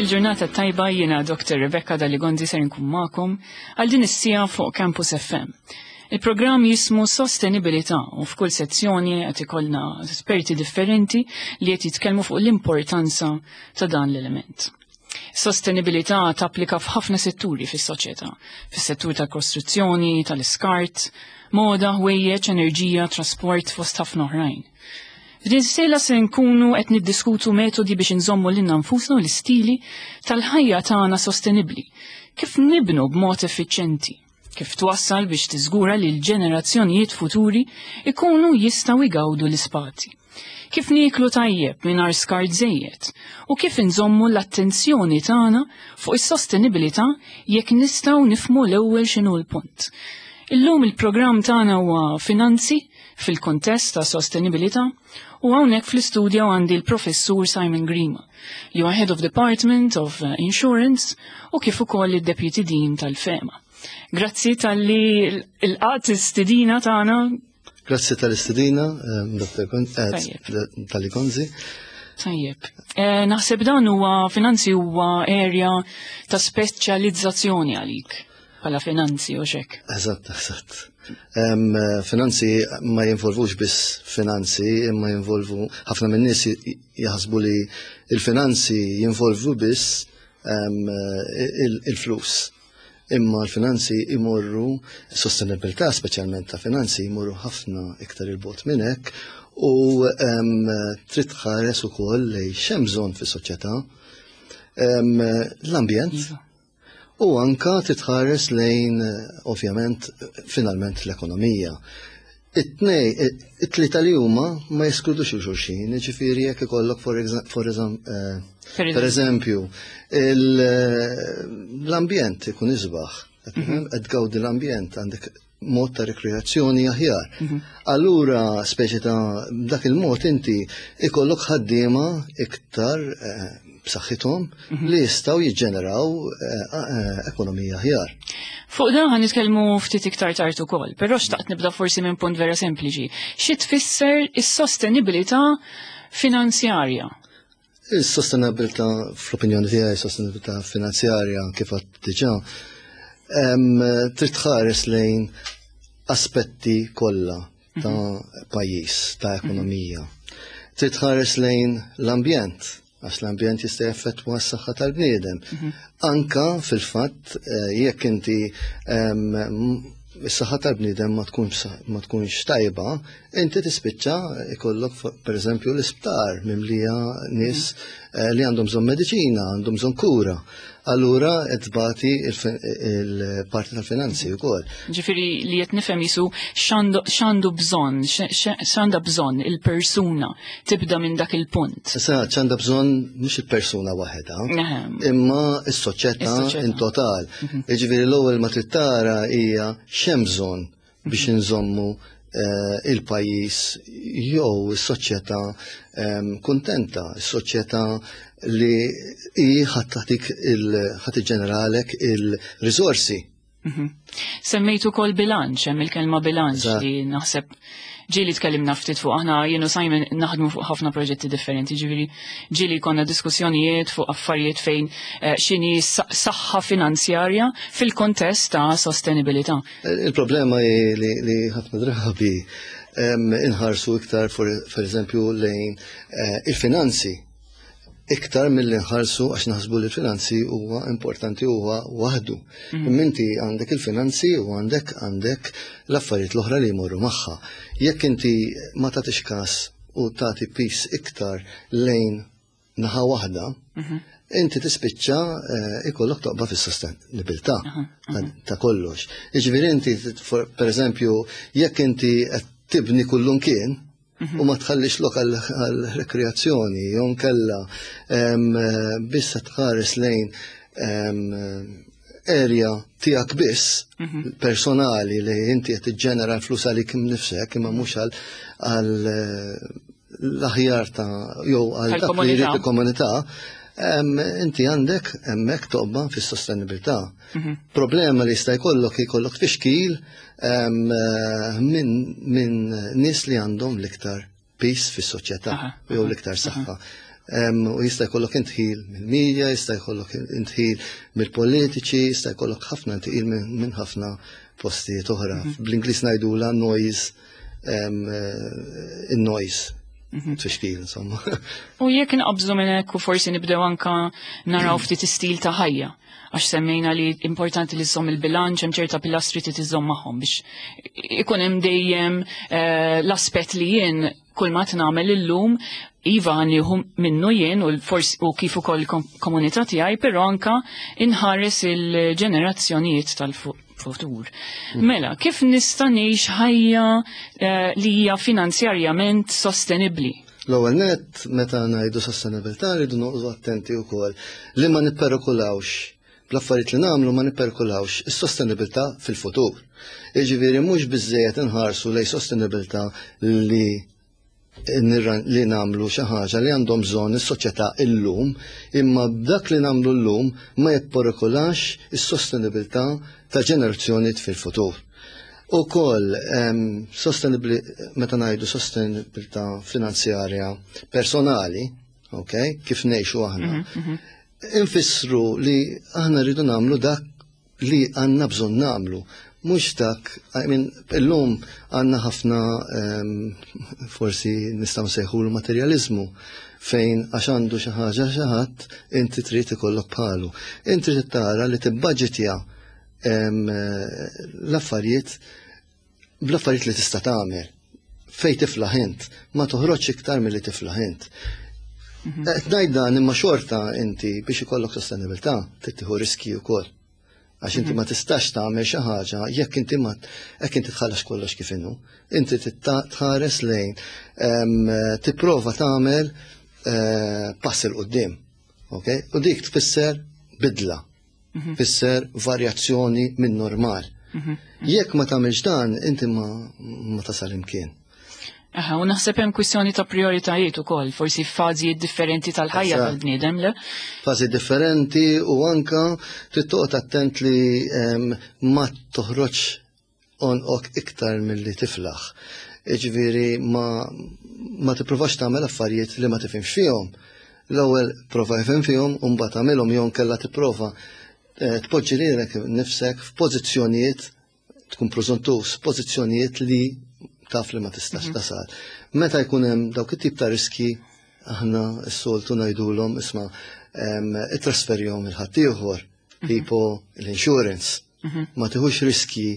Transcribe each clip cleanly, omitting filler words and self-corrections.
Il-ġurnata tajba jiena Dr. Rebecca Daligonzi ser nkun magħkom għal din is-sija fuq Campus FM. Il-programm jismu Sostenibilità u f'kull sezzjoni qed ikollna esperti differenti li qed jitkellmu fuq l-importanza ta' dan l-element. Sostenibilità tapplika f'ħafna setturi fis-soċjetà, fis-settur tal-kostruzzjoni, tal-iskart, moda, ħwejjeġ, enerġija, trasport fost ħafna oħrajn. F'din sejla se nkunu qed niddiskutu metodi biex inżommu lil nfusna u l-istili tal-ħajja tagħna sostenibbli. Kif nibnu b'mod effiċjenti, kif twassal biex tiżgura li l-ġenerazzjonijiet futuri ikunu jistgħu jgawdu l-ispazji. Kif nieklu tajjeb mingħajr skart żejjed u kif inżommu l-attenzjoni tagħna fuq is-sostenibilità jekk nistgħu nifhmu l-ewwel x'inhu l-punt. Illum il-programm tagħna huwa finanzi fil-kontest ta' sostenibilità u hawnhekk fl-istudju għandi l-professur Simon Grima, li huwa Head of Department of Insurance u kif ukoll id-Deputy Dean tal-FEMA. Grazzi tal-li l-qatt istidina tagħna. Grazzi tal-istidina, Dr. Daligonzi. Tajjeb. Naħseb dan huwa finanzi huwa area ta' speċjalizzazzjoni għalik bħala finanzi u xek. Eżatt. Finanzi ma jinvolvux biss finanzi, imma jinvolvu ħafna minn nies jaħsbu li il-finanzi jinvolvu biss il-flus. Imma l-finanzi imorru, sostenibilità speċjalment ta' finanzi imorru ħafna iktar il-bot minn hekk u trid tħares ukoll lejn x'hemm bżonn fis-soċjetà, l-ambjent. U anka titħares lejn, ovvjament, finalment l-ekonomija. It-tlieta li huma ma jeskludux xulxin, ġifieri jekk ikollok per eżempju l-ambjent ikun isbaħ, qed tgawdi l-ambjent għandek mod ta' rekreazzjoni aħjar. Allura speċi ta' dak il-mod inti ikollok ħaddiema iktar b'saħħithom li jistgħu jiġġeneraw ekonomija aħjar. Fuq dan ħan nitkellmu ftit iktar tard ukoll, però xtaqt nibda forsi minn punt vera sempliċi. Xi tfisser is-sostenibilità finanzjarja? Is-sostenibilità fl-opinjoni tiegħi, sostenibilità finanzjarja kif għadt diġà, trid tħares lejn aspetti kollha ta' pajjiż, ta' ekonomija. Trid tħares lejn l-ambjent, għax l-ambjent jista' jaffettwa s-saħħa tal-bniedem. Anka fil-fatt jekk inti is-saħħa tal-bniedem ma tkunx tajba, inti tispiċċa ikollok pereżempju l-isptar mimlija nies li għandhom bżonn mediċina, għandhom bżonn kura. Allura qed tbagħti il-parti tal-finanzi wkoll. Ġifieri li qed nifhem jisu x'għandu bżonn, x'għandha bżonn il-persuna tibda minn dak il-punt. Issa x'għandha bżonn mhux il-persuna waħedha, imma s-soċjetà in total. Jiġifieri l-ewwel ma trid tara hija x'hemm bżonn biex inżommu il-pajjiż jew is-soċjetà kuntenta, is-soċjetà li ħadd iġġeneralek il-riżorsi. Semmejtu kol bilanċ, hemm il-kelma bilanċ li naħseb ġieli tkellimna ftit fuq aħna jienu Simon naħdmu fuq ħafna proġetti differenti, ġieli konna diskussjonijiet fuq affarijiet fejn x'inhi saħħa finanzjarja fil-kontest ta' sostenibilità. Il-problema li ħafna drabi inħarsu iktar per eżempju lejn il-finanzi. Iktar mill-li nħarsu għax naħsbu li l-finanzi huwa importanti huwa waħdu. Inti għandek il-finanzi u għandek l-affarijiet l-oħra li jmorru magħha. Jekk inti ma tagħtix każ u tagħti pis iktar lejn naħa waħda, inti tispiċċa ikollok toqba fis-sostenibilità ta' kollox. Jiġifieri inti pereżempju jekk inti qed tibni kullum kien u ma tħallix lok għal-rekreazzjoni, jon kella bissa tħares lejn area tijak biss, personali li inti qed tiġġenera l-flus għalik nifsek, imma mhux għal l-aħjar ta' jew għal dak li jrid il-komunità, inti għandek hemmhekk toqba fis-sostenibilità. Problema li jista' jkollok tfixkil minn nies li għandhom l-iktar peace fis-soċjetà jew l-iktar saħħa. U jista' jkollok intħil mill-medja, jista' jkollok intħil mill-politiċi, jista' jkollok ħafna intħil minn ħafna postijiet oħra. Bl-Ingliż ngħidula noise, in-noise. Tfixkil, insomma. U jekk inqabżu minn hekk u forsi nibdew anka naraw ftit istil ta' ħajja. Għax semmejna li importanti li żomm il-bilanċ hemm ċerta pilastri trid iżomm magħhom biex ikun hemm dejjem l-aspett li jien kull ma tnagħmel illum iva nieħu minnu jien u kif ukoll il-komunità tiegħi, però anka inħares il-ġenerazzjonijiet tal-futur. Mela, kif nista' ngħix ħajja li hija finanzjarjament sostenibbli? L-ewwel nett meta ngħidu sostenibilità rridu noqgħdu attenti wkoll li ma nipperikolawx bl-affarijiet li nagħmlu ma nipperkolawx is-sostenibilità fil-futur. Jiġifieri mhux biżżejjed inħarsu lejn sostenibilità li nagħmlu xi ħaġa li għandhom bżonn is-soċjetà illum, imma b'dak li nagħmlu llum ma jipperikolax is-sostenibilità ta' ġenerazzjonijiet fil-futur. Ukoll meta ngħidu sostenibilità finanzjarja personali, okay, kif ngħixu aħna. Infissru li aħna rridu nagħmlu dak li għandna bżonn nagħmlu. Mhux dak, illum għandna ħafna forsi nistgħu nsejħulu materjaliżmu fejn għax għandu xi ħaġa xi ħadd inti trid ikollok bħalu. Inti trid tara li tibbaġġitja l-affarijiet bl-affarijiet li tista' tagħmel fejn tiflaħ int, ma toħroġx iktar milli tiflaħ int. Ngħid dan imma xorta inti biex ikollok sostenibilità tittieħu riski wkoll. Għax inti ma tistax tagħmel xi ħaġa jekk inti tħallas kollox kif inhu. Inti tħares lejn tipprova tagħmel pass il qudiem. Okay? U dik tfisser bidla. Tfisser varjazzjoni minn normal. Jekk ma tagħmilx dan inti ma tasal imkien. U naħseb hemm kwistjoni ta' prioritajiet ukoll, forsi f'fażijiet differenti tal-ħajja tal-bniedem, le? Fażi differenti u anka trid toqgħod attent li ma toħroġ onqok iktar milli tiflaħ. Jiġifieri ma tippruvax tagħmel affarijiet li ma tifhimx fihom. L-ewwel prova jfhem fihom u mbagħad tagħmilhom jew kellha tipprova tpoġġi lilek nifsek f'pożizzjonijiet tkun preżuntus f'pożizzjonijiet li taf li ma tistax tasal. Meta jkun hemm dawk it-tip ta' riski aħna s-soltu ngħidulhom isma' ittrasferjhom il-ħadd ieħor tipo l-insurance. Ma tieħux riski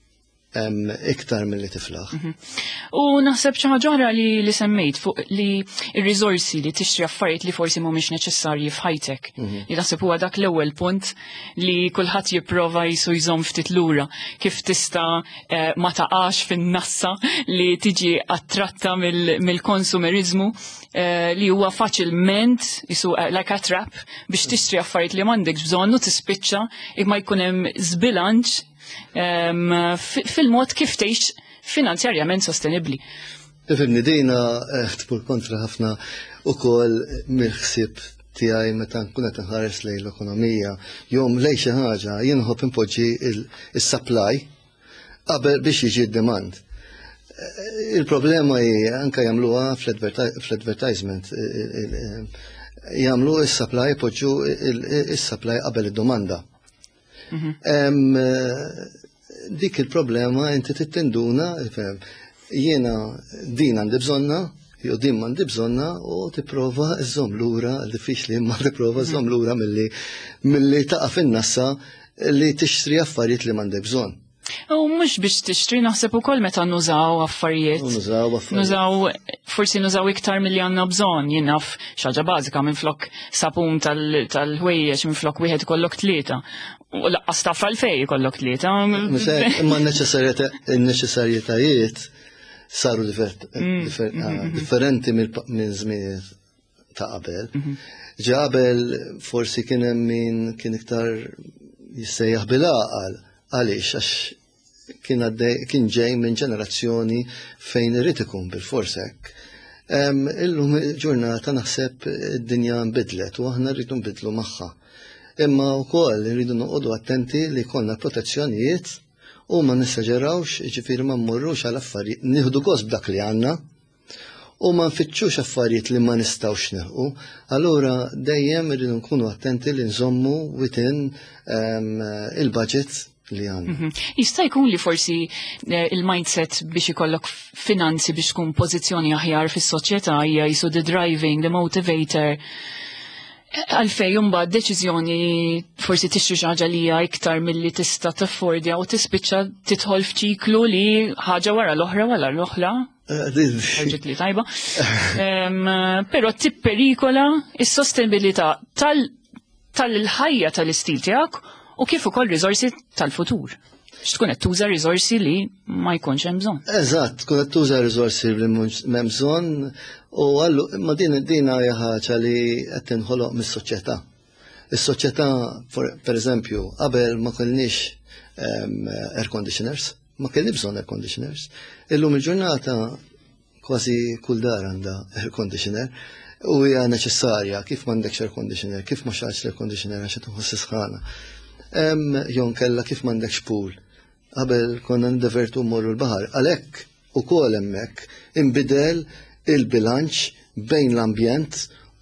iktar milli tiflaħ. U naħseb xi ħaġa oħra li semmejt fuq li r-riżorsi li tixtri affarijiet li forsi mhumiex neċessarji f'ħajtek. Li naħseb huwa dak l-ewwel punt li kulħadd jipprova jisu jżomm ftit lura kif tista' ma taqax fin-nassa li tiġi attratta mill-konsumerizmu li huwa faċilment jisu like a trap biex tixtri affarijiet li m'għandekx bżonn u tispiċċa imma jkun hemm żbilanċ fil-mod kif tgħix finanzjarjament sostenibbli. Tifhimni dejna tmur kontra ħafna ukoll mill-ħsieb tiegħi meta nkun qed inħares lejn l-ekonomija jew lejn xi ħaġa jien nħobb impoġġi is-supply qabel biex jiġi d-demand. Il-problema hi anke jagħmluha fl-advertisement jagħmlu is-supply ipoġġu is-supply qabel id-domanda. Dik il-problema inti tittenduna, jiena din għandi bżonna, jew din m'għandi bżonna u tipprova żżomm lura, diffiċli imma tipprova żżomm lura milli taqa' fin-nassa li tixtri affarijiet li m'għandek bżonn. U mhux biex tixtri naħseb ukoll meta nużaw affarijiet. Forsi nużaw iktar milli għandna bżonn, jien naf xi ħaġa bażika minflok sapun tal-ħwejjeġ minflok wieħed ikollok tlieta. U laqqas taf għalfejn ikollok tlieta. Imma n-neċessarjetajiet saru differenti minn żmien ta' qabel. Ġa qabel forsi kien hemm min kien iktar jissejjaħ bil-għaqal għaliex għax kien ġej minn ġenerazzjoni fejn irid ikun bil-fors hekk. Illum il-ġurnata naħseb id-dinja nbidlet u aħna rridu nbidlu magħha. Imma wkoll irridu noqogħdu attenti li jkollna protezzjonijiet u ma nissaġerawx, jiġifieri ma mmorrux għal affarijiet, nieħdu gost b'dak li għandna u ma nfittxux affarijiet li ma nistgħux nilħu, allura dejjem irridu nkunu attenti li nżommu within il-budget li għandna. Jista' jkun li forsi il-mindset biex ikollok finanzi biex tkun pożizzjoni aħjar fis-soċjetà hija jisu the driving, the motivator. Għalfej mbagħad deċiżjoni forsi tixtri xi ħaġa li hija iktar milli tista' taffordja u tispiċċa tidħol f'ċiklu li ħaġa wara l-oħra. Ħarġet li tajba. Però tipperikola s-sostenibilità tal-ħajja tal-istil tiegħek u kif ukoll riżorsi tal-futur. X'tkun qed tuża riżorsi li ma jkunx hemm bżonn. Eżatt, tkun qed tuża riżorsi li m'hemm bżonn u għallu imma din hija ħaġa li qed tinħoloq mis-soċjetà. Is-soċjetà pereżempju qabel ma kellniex air conditioners, ma kellni bżonn air conditioners. Illum il-ġurnata kważi kull dar għandha air conditioner u hija neċessarja kif m'għandekx air conditioner, kif ma xalx air conditioner għax qed inħoss sħana. Jon kella kif m'għandekx pool. Qabel konna ndevertu mmorru l-baħar. Għalhekk ukoll hemmhekk inbidel il-bilanċ bejn l-ambjent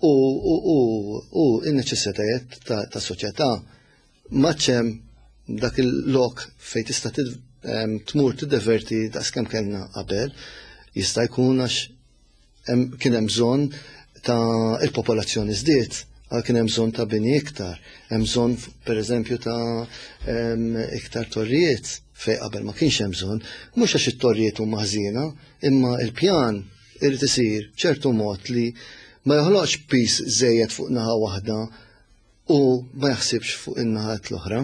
u n-neċessitajiet ta' soċjetà. Maċċem dak il-lok fejn tista' tmur tiddeverti ta' skemm kellna qabel, jista' jkun għax kien hemm bżonn ta' il-popolazzjoni żdied. Kien hemm bżonn ta' bini iktar, hemm bżonn pereżempju ta' iktar torrijiet fejn qabel ma kienx hemm bżonn, mhux għax it-torrijiet huma ħżiena, imma l-pjan irid isir ċertu mod li ma joħloqx pis żejjed fuq naħa waħda u ma jaħsibx fuq in-naħat l-oħra.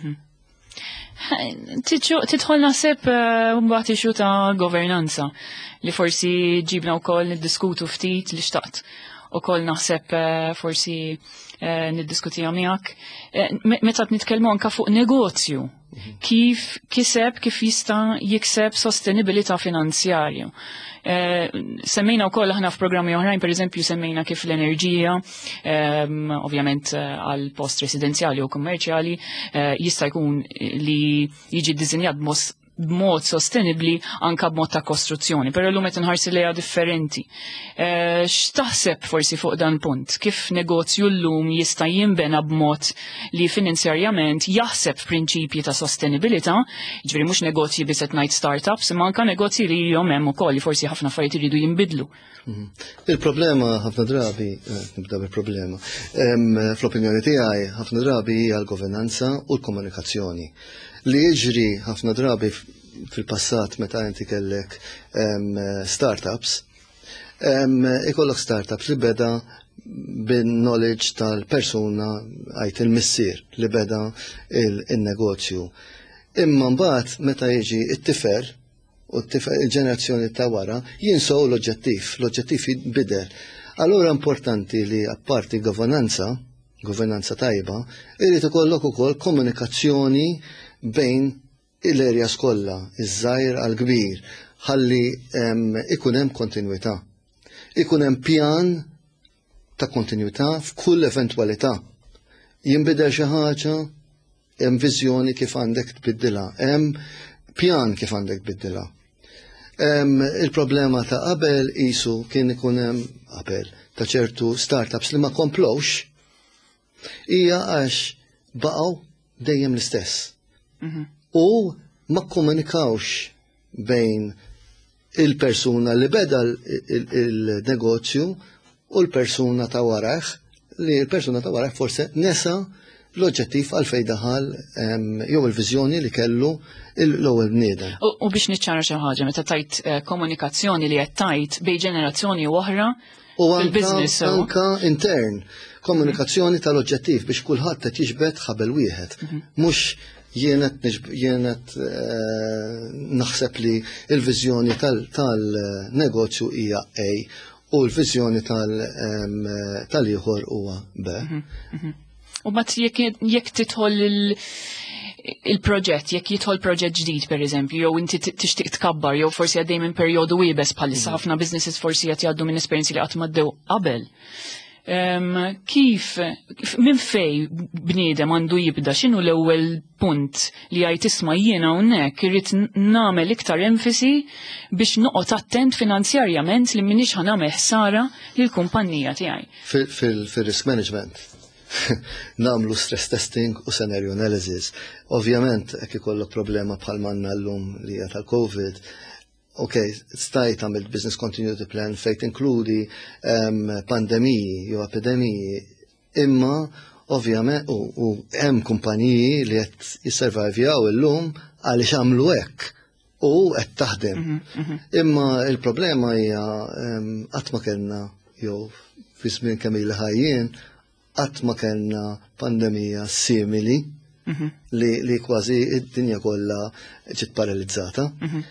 Tidħol naħseb mbagħad ixu ta' governanza li forsi ġibna wkoll niddiskutu ftit li xtaqt. Ukoll naħseb forsi niddiskutija miegħek. Meta nitkellmu anke fuq negozju, kif jista' jikseb sostenibilità finanzjarju. Semmejna wkoll aħna f'programmi oħrajn, pereżempju semmejna kif l-enerġija, ovvjament għal post residenzjali u kummerċjali, jista' jkun li jiġi ddiżinjat b'mod sostenibli anka b'mod ta' kostruzzjoni, però llum qed inħarsi lejha differenti. X'taħseb forsi fuq dan punt? Kif negozju llum jista' jinbena b'mod li finanzjarjament jaħseb f'prinċipji ta' sostenibilità, ġifieri mhux negozji biss qed ngħid startups, imma anke negozji li hemm ukoll li forsi ħafna affarijiet iridu jinbidlu. Il-problema ħafna drabi, nibda bil-problema, fl-opinjoni tiegħi ħafna drabi hija l-governanza u l-komunikazzjoni. Li jiġri ħafna drabi fil-passat meta inti kellek startups, ikollok startups li beda bin-knowledge tal-persuna għajt il-missier li beda il-negozju. Imma mbagħad meta jiġi it-tifer u il-ġenerazzjoni ta' wara jinsaw l-oġġettiv jinbidel. Allura importanti li apparti governanza tajba, irid ikollok ukoll komunikazzjoni bejn il-areas kollha, iż-żgħir għal kbir, ħalli ikun hemm kontinwità. Ikun hemm pjan ta' kontinwità f'kull eventwalità. Jinbidel xi ħaġa, hemm viżjoni kif għandek tbiddilha, hemm pjan kif għandek tbiddilha. Il-problema ta' qabel qisu kien ikun hemm qabel ta' ċertu startups li ma komplowx hija għax baqgħu dejjem l-istess. U ma komunikawx bejn il-persuna li beda il-negozju u l-persuna ta' waraħ, li l-persuna ta' waraħ forse nesa l-oġġettiv għalfejn daħal jew il-viżjoni li kellu l-ewwel bniedem. U biex niċċara xi ħaġa meta tajt komunikazzjoni li qed tajt bejn ġenerazzjoni oħra fil-business. U anka intern, komunikazzjoni tal-oġġettiv biex kulħadd qed jiġbed ħabel wieħed. Mhux jienet naħseb li il-viżjoni tal-negozju hija A u l-viżjoni tal-ieħor huwa B. U mat jekk tidħol il-proġett, jekk jidħol proġett ġdid pereżempju, jew inti tixtieq tkabbar, jew forsi għaddej minn perjodu wiebes bħalissa ħafna businesses forsi qed jgħaddu minn esperjenzi li qatt m'għaddew qabel. kif minn fej bniedem għandu jibda x'inhu l-ewwel punt li jgħid isma' jiena hawnhekk irid nagħmel iktar enfasi biex noqgħod attent finanzjarjament li m'iniex ħanagħmel ħsara lill-kumpanija tiegħi. Fil-risk management nagħmlu stress testing u scenario analysis. Ovvjament jekk ikollok problema bħal manna llum li hija tal-COVID, stajt għamil business continuity plan fejn inkludi pandemiji jew epidemiji, imma ovvjament u hemm kumpaniji li qed jisservajvjaw illum għaliex għamlu hekk u qed taħdem. Imma il-problema hija qatt ma kellna jew fi żmien kemm il ħajjin qatt ma kellna pandemija simili li kważi id-dinja kollha ġiet paralizzata.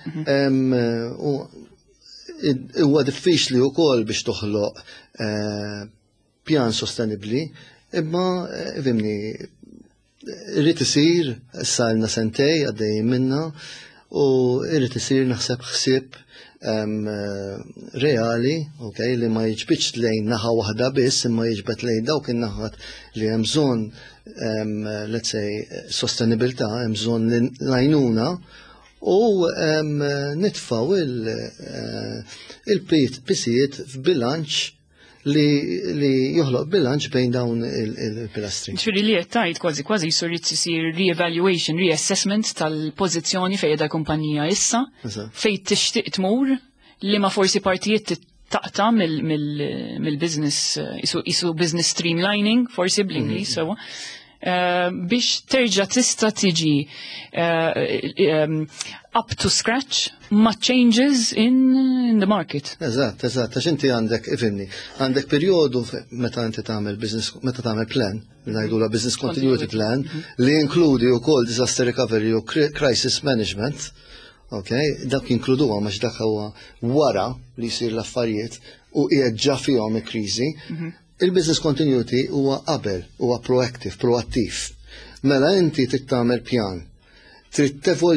Huwa diffiċli wkoll biex toħloq pjan sostenibbli, imma fimni irrid isir salna sentej għaddejjin minnha u irrid isir naħseb ħsieb reali, li ma jiġbitx lejn naħa waħda biss, imma jiġbed lejn dawk in-naħat li hemm bżonn let's say sostenibilità, hemm bżonn l-għajnuna u nitfgħu il-pisijiet f'bilanċ li joħloq bilanċ bejn dawn il-pilastri. Ġifieri li qed tgħid kważi jrid isir re-evaluation, reassessment tal-pożizzjoni fejn qiegħda kumpanija issa, fejn tixtieq tmur li ma forsi partijiet taqta mill-business isu business streamlining forsi bl-Ingliż sewwa biex terġa' tista' tiġi up to scratch ma' changes in the market. Eżatt, għax inti għandek ifhimni, għandek perjodu meta inti tagħmel business, meta tagħmel plan, li ngħidula business continuity plan, li inkludi wkoll disaster recovery u crisis management. Dak jinkluduha għax dak huwa wara li jsir l-affarijiet u qiegħed ġa fihom il-kriżi. Il-business continuity huwa qabel, huwa proattiv. Mela inti trid tagħmel pjan, trid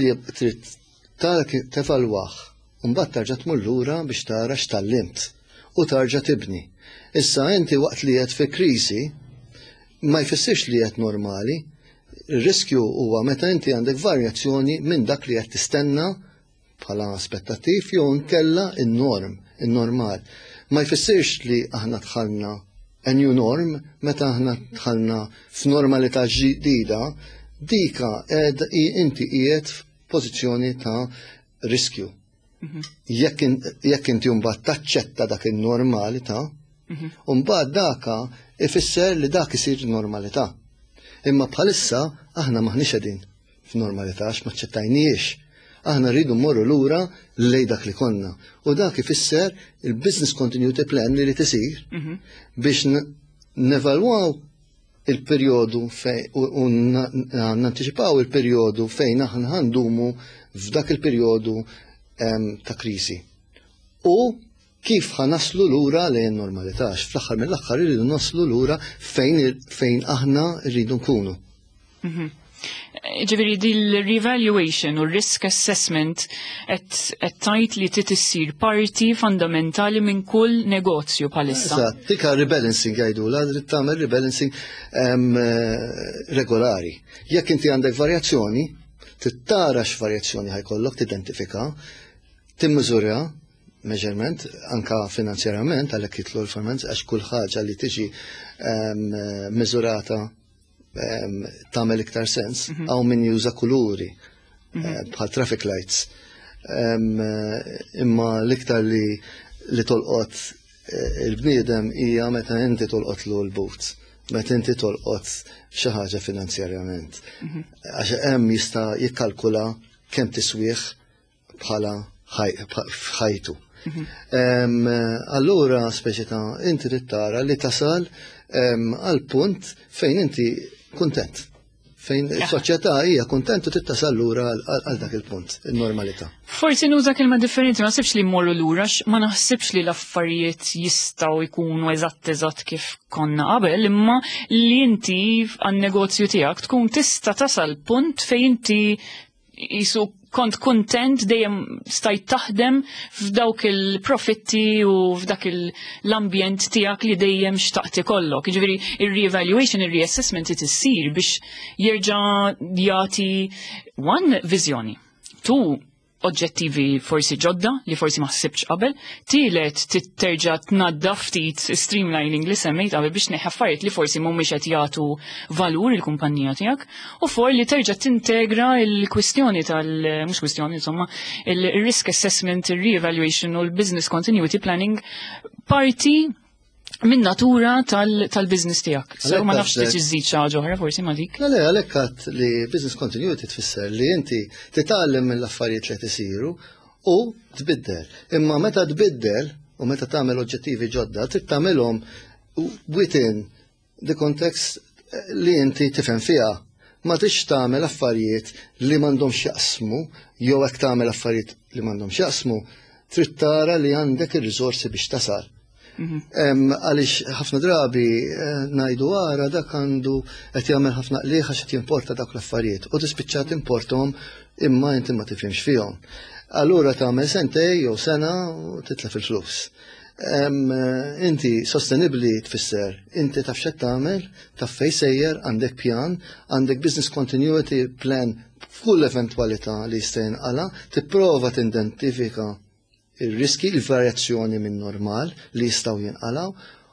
tevalwah, u mbagħad tarġa' tmur lura biex tara x'tallimt u tarġa' tibni. Issa inti waqt li qed fi kriżi ma jfissirx li qed normali. Il-riskju huwa meta inti għandek varjazzjoni minn dak li qed tistenna bħala aspettattiv jew nkella in-normal. Ma jfissirx li aħna dħalna a new norm meta aħna dħalna f'normalità ġdida, dika inti qiegħed f'pożizzjoni ta' riskju. Jekk inti mbagħad taċċetta dak in-normalità, u mbagħad daka ifisser li dak isir normalità. Imma bħalissa aħna maħniex qegħdin f'normalità għax ma ċċettajniex. Aħna rridu mmorru lura lejn dak li konna. U dak ifisser il-business continuity plan li tisir biex nevalwaw il-perjodu u nanticipaw il-perjodu fejn aħna ħandumu f'dak il-perjodu ta' kriżi. U kif ħanaslu lura lejn normalità, fl-aħħar mill-aħħar irridu naslu lura fejn aħna rridu nkunu. Ġifieri dil-revaluation u risk assessment qed tgħid li trid issir parti fondamentali minn kull negozju bħalissa. Eżatt, dik rebalancing jgħidula, trid tagħmel rebalancing regolari. Jekk inti għandek varjazzjoni, tittara x'varjazzjoni ħajkollok tidentifika, timmiżura measurement, anka finanzjarament, għalhekk jitlu l-performance, għax kull ħaġa li tiġi miżurata tagħmel iktar sens, għaw min juża kuluri bħal traffic lights. Imma l-iktar li tolqot il-bniedem hija meta inti tolqotlu l-boots, meta inti tolqot xi ħaġa finanzjarjament. Għax hemm jista' jikkalkula kemm tiswieħ bħala ħajtu. Allura speċi ta' inti tittara li tasal għal punt fejn inti kuntent. Fejn is-soċjetà hija kuntent u tittasal lura għal dak il-punt, il-normalità. Forsi nuża kelma differenti, ma naħsibx li mmorru lura, ma naħsibx li l-affarijiet jistgħu jkunu eżatt kif konna qabel, imma li inti għan-negozju tiegħek tkun tista' tasal punt fejn inti jisu kont kontent dejjem stajt taħdem f'dawk il-profitti u f'dak l-ambjent tiegħek li dejjem xtaqt ikollok. Jiġifieri ir-reevaluation, ir-reassessment issir biex jerġa' jagħti one viżjoni, two oġġettivi forsi ġodda li forsi ma ħsibx qabel, tielet terġa' tnaddaf ftit streamlining li semmejt qabel biex neħaffariet li forsi mhumiex qed jagħtu valur il-kumpanija tiegħek, u for li terġa' tintegra l-kwistjoni mhux kwistjoni insomma, il-risk assessment, il-re-evaluation u l-business continuity planning parti min natura tal-business tiegħek. So ma nafx li tiżżid xi ħaġa oħra forsi ma dik. Le, għalhekk għadt li business continuity tfisser li inti titgħallem mill-affarijiet li qed isiru u tbiddel. Imma meta tbiddel u meta tagħmel oġġettivi ġodda trid tagħmelhom within the context li inti tifhem fiha. Ma tix tagħmel affarijiet li m'għandhomx jaqsmu, jew hekk tagħmel affarijiet li m'għandhomx jaqsmu, trid tara li għandek ir-riżorsi biex tasal. Għaliex ħafna drabi ngħidu wara dak għandu qed jagħmel ħafna qlieħ għax qed jimporta dawk l-affarijiet u tispiċċa timporthom imma inti ma tifhimx fihom. Allura tagħmel sentej jew sena u titlef il-flus. Inti sostenibbli tfisser, inti taf x'qed tagħmel, taf fejn sejjer, għandek pjan, għandek business continuity plan f'kull eventwalità li jista' jinqala, tipprova tidentifika il-riski, il-varjazzjoni minn normal li jistaw jinqalaw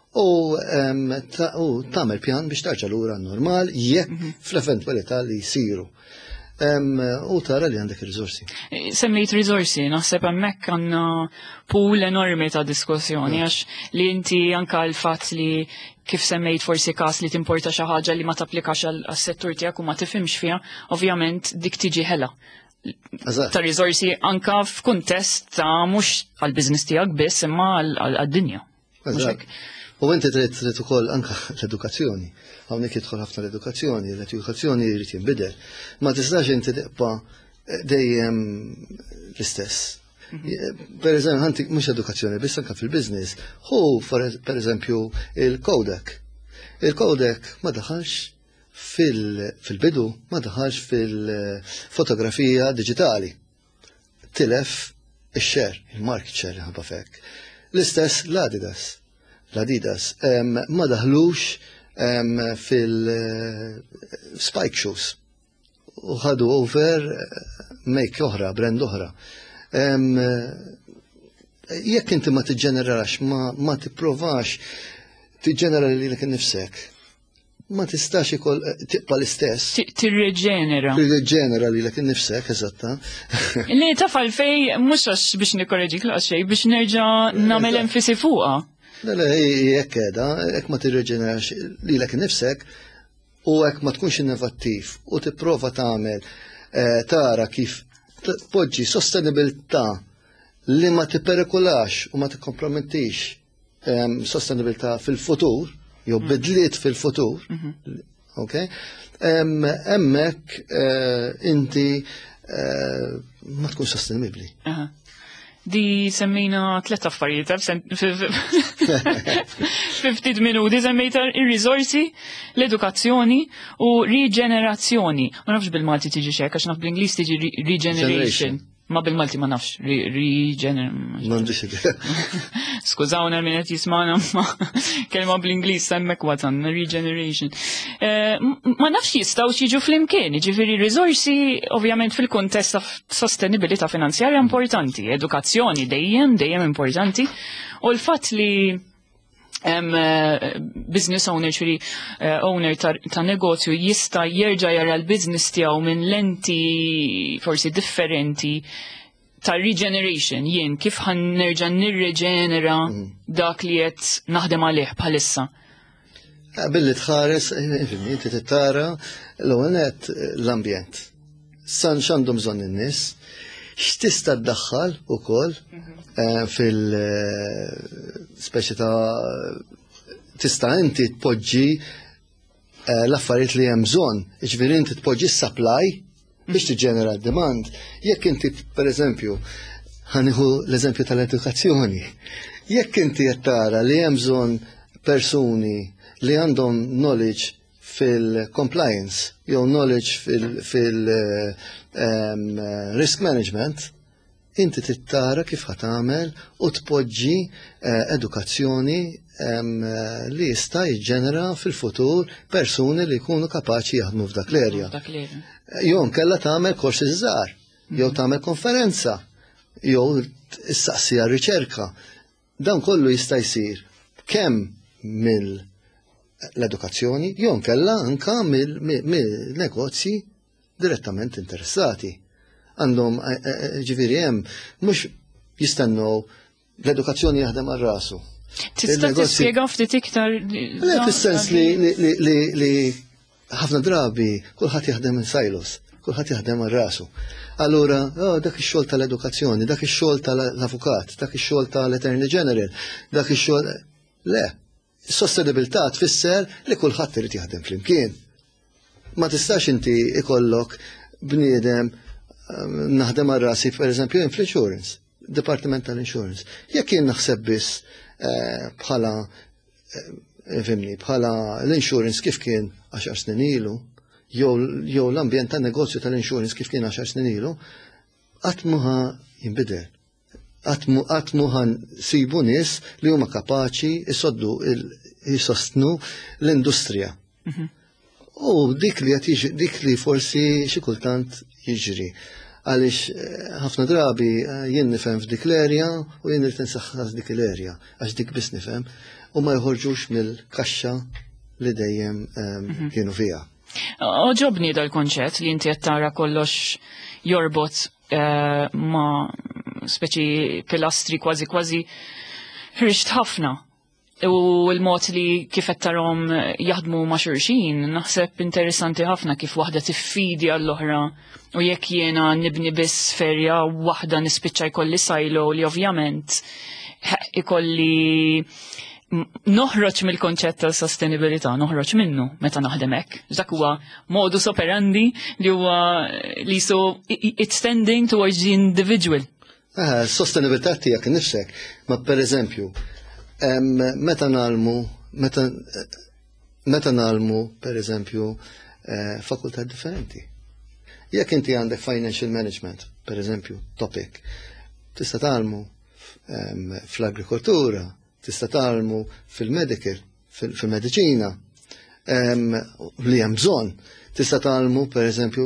u tagħmel pjan biex tarġa' lura normal jekk fl-eventwalità li jsiru. U tara li għandek ir-riżorsi. Semmejt riżorsi, naħseb hemmhekk għandna pool enormi ta' diskussjoni għax li inti anke l-fatt li kif semmejt forsi każ li timporta xi ħaġa li ma tapplikax għas-settur tiegħek u ma tifhimx fiha, ovvjament dik tiġi ħela ta' riżorsi anka f'kuntest ta' mhux għall-business tiegħek biss imma għad-dinja. U inti trid ukoll anke l-edukazzjoni. Hawnhekk jidħol ħafna l-edukazzjoni, l-edukazzjoni jrid jinbidel. Ma tistax inti tibqa' dejjem l-istess. Per eżempju, mhux edukazzjoni biss anke fil-business. Pereżempju il-codec. Il-codec ma daħalx fil-bidu ma daħalx fil-fotografija digitali. Tilef ix-xer, il-market share ħabba fek. L-istess l-Adidas ma daħlux fil-spike shoes u ħadu over make oħra, brand oħra. Jekk inti ma tiġġenerax, ma tipprovax tiġġenera lilek innifsek, ma tistax tibqa l-istess. Tirreġenera. Tirreġenera lilek innifsek, eżatta. Li tafal fej, mhux għax biex nikkorreġik laqas xejn, biex nerġa' nagħmel enfisi fuqha. Le, jekk qiegħda, hekk ma tirreġenerax lilek innifsek u hekk ma tkunx innovattiv u tipprova tagħmel tara kif tpoġġi sostenibilità li ma tipperikolax u ma tikkompromettix sostenibilità fil-futur, jew bidliet fil-futur, okay? Hemmhekk inti ma tkun sostenibbli. Di semmejna 3 affarijiet f'50 minuti semmejta ir-riżorsi, l-edukazzjoni u riġenerazzjoni. Ma nafx bil-Malti tiġi xejn għax naf bl-Ingliż tiġi regeneration. Ma bil-Malti ma nafx regeneration. Skużawna minn qed jismana ma kelma bl-Ingliż semmek watan regeneration. Ma nafx jistgħu jiġu flimkien, jiġifieri riżorsi ovvjament fil-kuntest ta' sostenibilità finanzjarja importanti, edukazzjoni dejjem importanti u l-fatt li business owner, owner ta' negozju jista' jerġa' jara l-business tiegħu minn lenti forsi differenti ta' regeneration, jien kif ħan nerġa' nirreġenera dak li qed naħdem għalih bħalissa. Billi tħares, inti tittara l-ewwel l-ambjent. San x'għandhom bżonn in-nies, x'tista' ddaħħal ukoll fil-speċi ta' tista' inti tpoġġi l-affarijiet li hemm bżonn, jiġifieri inti tpoġġi s-supply biex tiġġenera d-demand. Jekk inti pereżempju ħanieħu l-eżempju tal-edukazzjoni, jekk inti qed tara li hemm bżonn persuni li għandhom knowledge fil-compliance, jew knowledge risk management, inti tittara kif ħatamel u tpoġġi edukazzjoni li jista' jiġġenera fil-futur persuni li jkunu kapaċi jaħdmu f'dak l-erja. Jew kella tagħmel korsi żgħar, jew tagħmel konferenza, jew issaqsija riċerka. Dan kollu jista' jsir kemm mill-edukazzjoni, jew kella anke mill-negozji direttament interessati. Għandhom ġifieri hemm mhux jistennew l-edukazzjoni jaħdem għal rasu. Tista' tispjega ftit iktar? Le fis-sens li ħafna drabi kulħadd jaħdem in silos, kulħadd jaħdem għal rasu. Allura, dak ix-xogħol tal-edukazzjoni, dak ix-xogħol tal-avukat, dak ix-xogħol tal-Attorney General, dak ix-xogħol le, is-sostenibilità tfisser li kulħadd irid jaħdem flimkien. Ma tistax inti ikollok bniedem naħdem għal rasi, per eżempju, fl-insurance, Department tal-Insurance. Jekk jien naħseb biss bħala l-insurance kif kien 10 snin ilu, jew l-ambjent tan-negozju tal-insurance kif kien 10 snin ilu, qatt muha jinbidel. Qatt muha sibu nies li huma kapaċi jisostnu l-industrija. U dik li forsi xi kultant jiġri. Għaliex ħafna drabi jien nifhem f'dik l-erja u jien irid insaħħaħ dik l-erja għax dik biss nifhem u ma jħorġux mill-kaxxa li dejjem kienu fiha. Oġobni dal-konċett li inti qed tara kollox jorbot ma' speċi pilastri kważi ħrixt ħafna. U l-mod li kif qed tarhom jaħdmu ma' xulxin, naħseb interessanti ħafna kif waħda tiffidi għall-oħra u jekk jiena nibni biss ferja waħda nispiċċa jkolli sajlo li ovvjament ikolli noħroġ mill-konċett tal-sostenibilità, noħroġ minnu meta naħdem hekk. Dak huwa modus operandi li huwa li it's tending towards the individual. Sostenibilità tiegħek innifsek, ma pereżempju meta nagħmlu pereżempju fakultà differenti. Jekk inti għandek financial management, pereżempju, topic, tista' tagħmlu fl-agrikoltura, tista' tagħmlu fil-medical, fil-mediċina, li hemm bżonn. Tista' tagħmlu pereżempju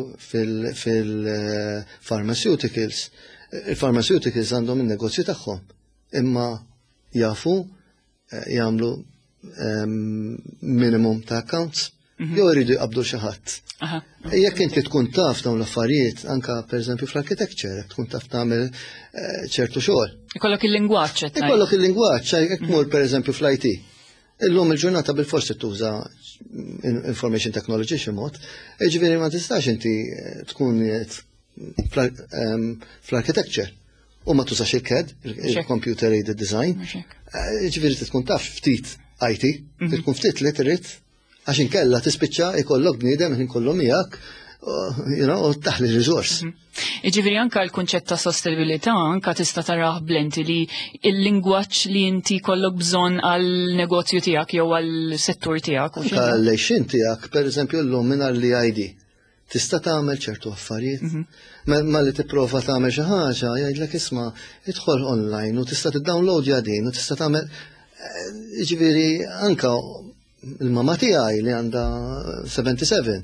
fil-pharmaceuticals. Il-pharmaceuticals għandhom in-negozju tagħhom, imma jafu jagħmlu minimum ta' accounts, jew iridu jqabdu xi ħadd. Jekk inti tkun taf dawn l-affarijiet anke pereżempju fl-architecture, tkun taf tagħmel ċertu xogħol. Ikollok il-lingwaġġ qed ngħid. Ikollok il-lingwaġġ, jekk tmur pereżempju fl-IT. Illum il-ġurnata bil-forsi tuża information technology xi mod, jiġifieri ma tistax inti tkun fl-architecture u ma tużax il-CAD, il-computer aided design. Jiġifieri tkun taf ftit IT, tkun ftit literate, għax inkella tispiċċa ikollok bniedem inkollu miegħek u taħli riżors. Jiġifieri anke l-kunċett ta' sostenibilità anke tista' tarah blenti li l-lingwaġġ li inti kollok bżonn għall-negozju tiegħek jew għall-settur tiegħek. Anke għall-lejxin tiegħek, pereżempju llum mingħajr li ID. Tista' tagħmel ċertu affarijiet. Ma li tipprova tagħmel xi ħaġa jgħidlek isma' idħol online u tista' tiddownloadja din u tista' tagħmel jiġifieri anke il-mama tiegħi li għandha 77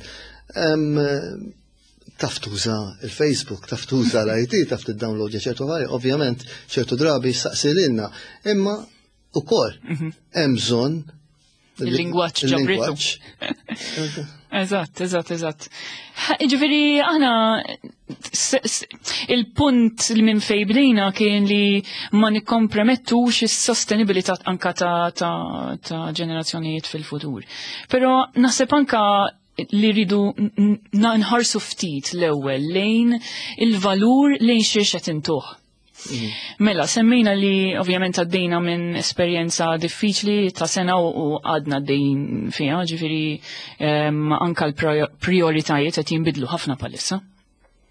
taf tuża il-Facebook, taf tuża l-IT, taf tiddownloadja ċertu affarijiet, ovvjament ċertu drabi saqsi lilna, imma ukoll hemm bżonn il-lingwaġġ ġabritu. Eżatt. Ġifieri aħna il-punt li minn fejn bdejna kien li ma nikkompromettux is-sostenibilità anke ta' ġenerazzjonijiet fil-futur. Però naħseb anke li rridu nħarsu ftit l-ewwel lejn il-valur lejn xi qed intuħ. Mela, semmejna li ovvjament għaddejna minn esperjenza diffiċli ta' sena u għadna għaddejn fiha, ġifieri anke l-prioritajiet qed jinbidlu ħafna palissa.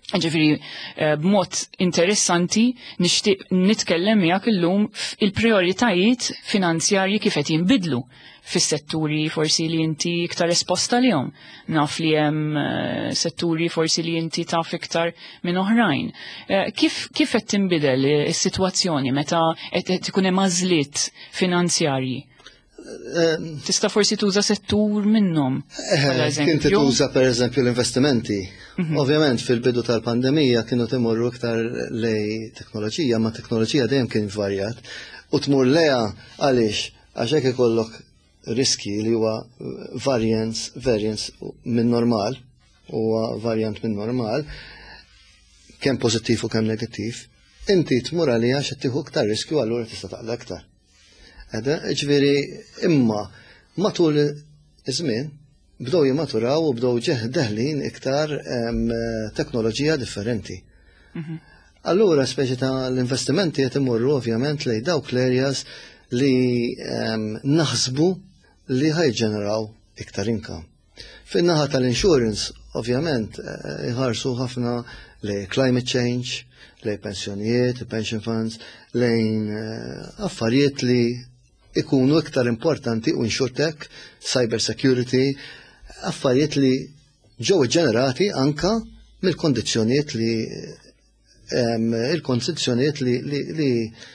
Ġifiri, b'mod interessanti nixtieq nitkellem miegħek illum il-prioritajiet finanzjarji kif qed jinbidlu fis-setturi forsi li inti iktar esposta lihom. Naf li hemm setturi forsi li inti taf iktar minn oħrajn. Kif qed tinbidel is-sitwazzjoni meta qed ikun hemm għażliet finanzjarji? Tista' forsi tuża settur minnhom. Kinti tuża pereżempju l-investimenti. Ovvjament fil-bidu tal-pandemija kienu timorru iktar lej teknoloġija, ma teknoloġija dejjem kien varjat u tmur leja għaliex għax hekk ikollok riski li huwa variance minn normal, huwa variant minn normal, kemm pożittiv u kemm negattiv, inti tmur għalija għax tieħu iktar riskju allura tista' taqla aktar. Ġifieri imma matul iż-żmien bdew jimmaturaw u bdew deħlin iktar teknoloġija differenti. Allura speċi ta' l-investimenti qed imorru ovvjament lejn dawk l-areas li naħsbu li ħajġeneraw iktar income. Fin-naħa tal-insurance ovvjament iħarsu ħafna lejn climate change, lejn pensjonijiet, pension funds, lejn affarijiet li ikunu iktar importanti u insurtech, cyber security, affarijiet li ġew ġenerati anka mill-kondizzjonijiet li il-kondizzjonijiet li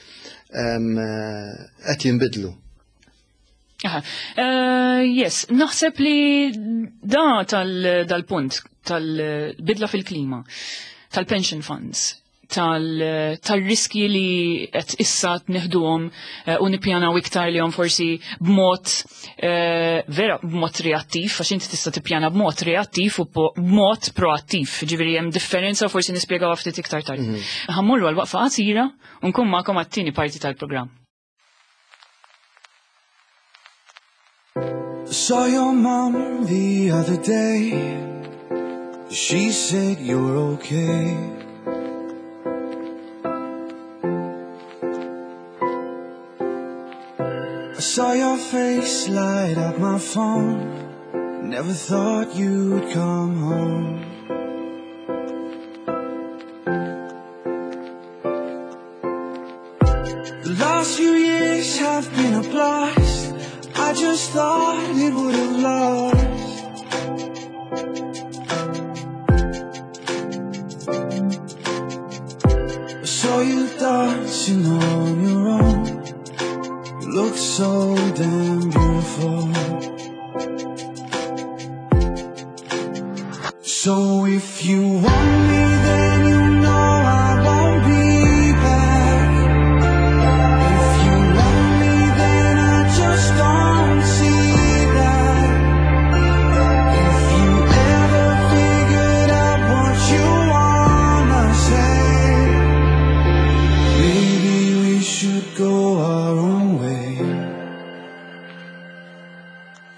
qed jinbidlu. Yes, naħseb li dal-punt tal-bidla fil-klima, tal-pension funds, tal-riski li qed issa neħduhom u nippjanaw iktar lihom forsi b'mod vera b'mod reattiv, għax inti tista' tippjana b'mod reattiv u b'mod proattiv. Ġifieri hemm differenza forsi nispjegaw ftit iktar tard. Ħammorru għal waqfa qasira u nkun magħkom għat-tieni parti tal-programm. Saw your mom the other day. She said you're okay. I saw your face light up my phone. Never thought you'd come home. The last few years have been a blast. I just thought it would have lost. I saw you dancing on your own. Look so damn beautiful. So if you want me, then you know I won't be back. If you want me, then I just don't see that. If you ever figured out what you wanna say, maybe we should go our own way.